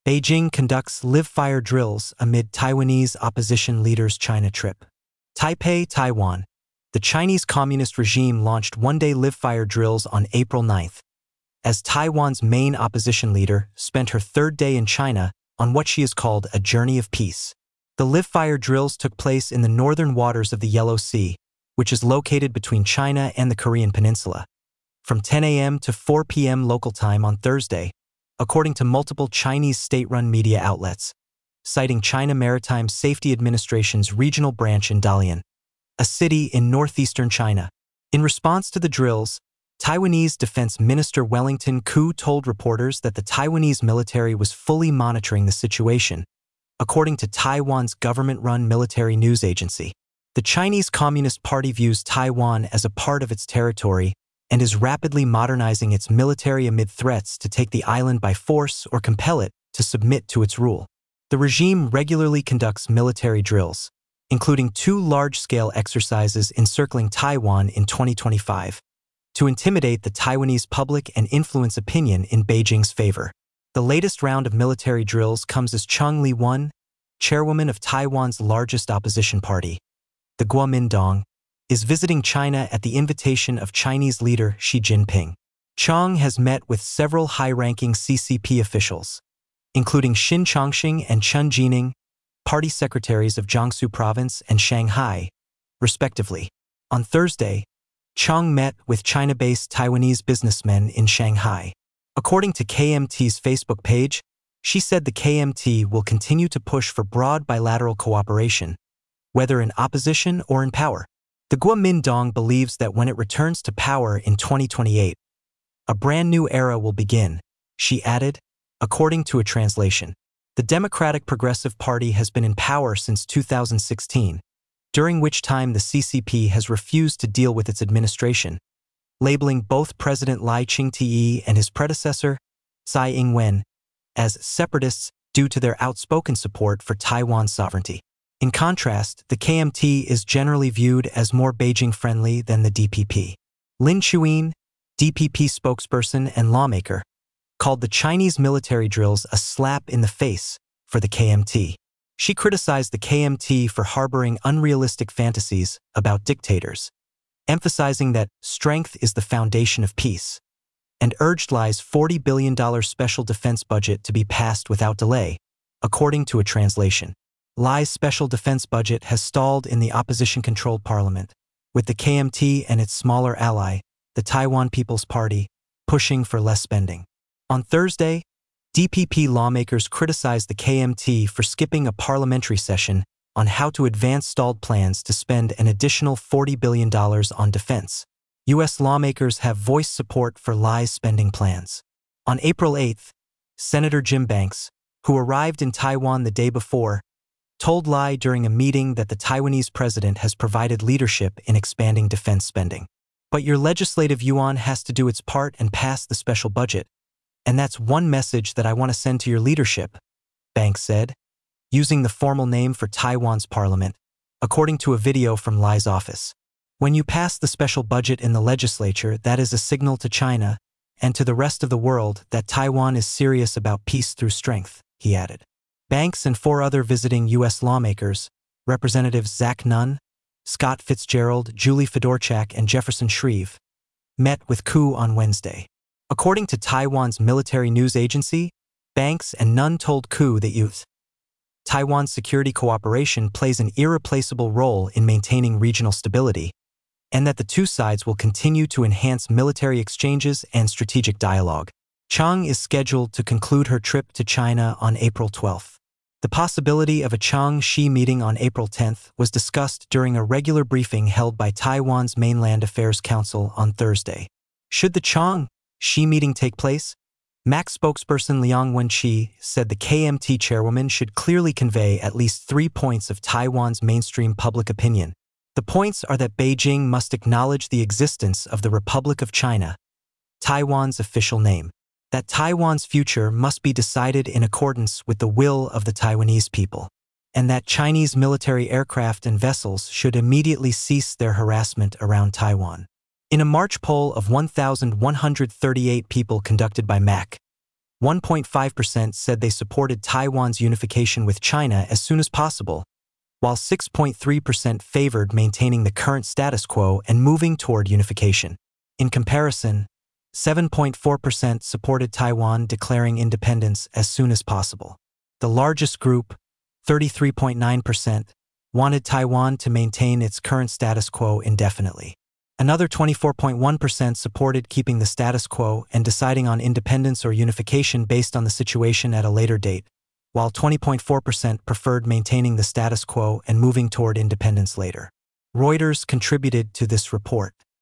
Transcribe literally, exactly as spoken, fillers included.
Beijing conducts live-fire drills amid Taiwanese opposition leader's China trip. Taipei, Taiwan. The Chinese Communist regime launched one-day live-fire drills on April ninth, as Taiwan's main opposition leader spent her third day in China on what she has called a journey of peace. The live-fire drills took place in the northern waters of the Yellow Sea, which is located between China and the Korean Peninsula, from ten A M to four P M local time on Thursday, according to multiple Chinese state-run media outlets, citing China Maritime Safety Administration's regional branch in Dalian, a city in northeastern China. In response to the drills, Taiwanese Defense Minister Wellington Koo told reporters that the Taiwanese military was fully monitoring the situation, according to Taiwan's government-run military news agency. The Chinese Communist Party views Taiwan as a part of its territory and is rapidly modernizing its military amid threats to take the island by force or compel it to submit to its rule. The regime regularly conducts military drills, including two large-scale exercises encircling Taiwan in twenty twenty-five, to intimidate the Taiwanese public and influence opinion in Beijing's favor. The latest round of military drills comes as Chung Li-won, chairwoman of Taiwan's largest opposition party, the Kuomintang, is visiting China at the invitation of Chinese leader Xi Jinping. Chang has met with several high-ranking C C P officials, including Xin Chongqing and Chen Jining, party secretaries of Jiangsu Province and Shanghai, respectively. On Thursday, Chang met with China-based Taiwanese businessmen in Shanghai. According to K M T's Facebook page, she said the K M T will continue to push for broad bilateral cooperation, whether in opposition or in power. The Kuomintang believes that when it returns to power in twenty twenty-eight, a brand new era will begin, she added, according to a translation. The Democratic Progressive Party has been in power since two thousand sixteen, during which time the C C P has refused to deal with its administration, labeling both President Lai Ching-te and his predecessor, Tsai Ing-wen, as separatists due to their outspoken support for Taiwan's sovereignty. In contrast, the K M T is generally viewed as more Beijing-friendly than the D P P. Lin Chuyin, D P P spokesperson and lawmaker, called the Chinese military drills a slap in the face for the K M T. She criticized the K M T for harboring unrealistic fantasies about dictators, emphasizing that strength is the foundation of peace, and urged Lai's forty billion dollars special defense budget to be passed without delay, according to a translation. Lai's special defense budget has stalled in the opposition-controlled parliament, with the K M T and its smaller ally, the Taiwan People's Party, pushing for less spending. On Thursday, D P P lawmakers criticized the K M T for skipping a parliamentary session on how to advance stalled plans to spend an additional forty billion dollars on defense. U S lawmakers have voiced support for Lai's spending plans. On April eighth, Senator Jim Banks, who arrived in Taiwan the day before, told Lai during a meeting that the Taiwanese president has provided leadership in expanding defense spending. But your legislative yuan has to do its part and pass the special budget, and that's one message that I want to send to your leadership, Banks said, using the formal name for Taiwan's parliament, according to a video from Lai's office. When you pass the special budget in the legislature, that is a signal to China and to the rest of the world that Taiwan is serious about peace through strength, he added. Banks and four other visiting U S lawmakers, Representatives Zach Nunn, Scott Fitzgerald, Julie Fedorchak, and Jefferson Shreve, met with Koo on Wednesday. According to Taiwan's military news agency, Banks and Nunn told Koo that U S Taiwan's security cooperation plays an irreplaceable role in maintaining regional stability, and that the two sides will continue to enhance military exchanges and strategic dialogue. Chang is scheduled to conclude her trip to China on April twelfth. The possibility of a Chang-Xi meeting on April tenth was discussed during a regular briefing held by Taiwan's Mainland Affairs Council on Thursday. Should the Chang-Xi meeting take place, M A C spokesperson Liang Wenqi said the K M T chairwoman should clearly convey at least three points of Taiwan's mainstream public opinion. The points are that Beijing must acknowledge the existence of the Republic of China, Taiwan's official name, that Taiwan's future must be decided in accordance with the will of the Taiwanese people, and that Chinese military aircraft and vessels should immediately cease their harassment around Taiwan. In a March poll of one thousand one hundred thirty-eight people conducted by M A C, one point five percent said they supported Taiwan's unification with China as soon as possible, while six point three percent favored maintaining the current status quo and moving toward unification. In comparison, seven point four percent supported Taiwan declaring independence as soon as possible. The largest group, thirty-three point nine percent, wanted Taiwan to maintain its current status quo indefinitely. Another twenty-four point one percent supported keeping the status quo and deciding on independence or unification based on the situation at a later date, while twenty point four percent preferred maintaining the status quo and moving toward independence later. Reuters contributed to this report.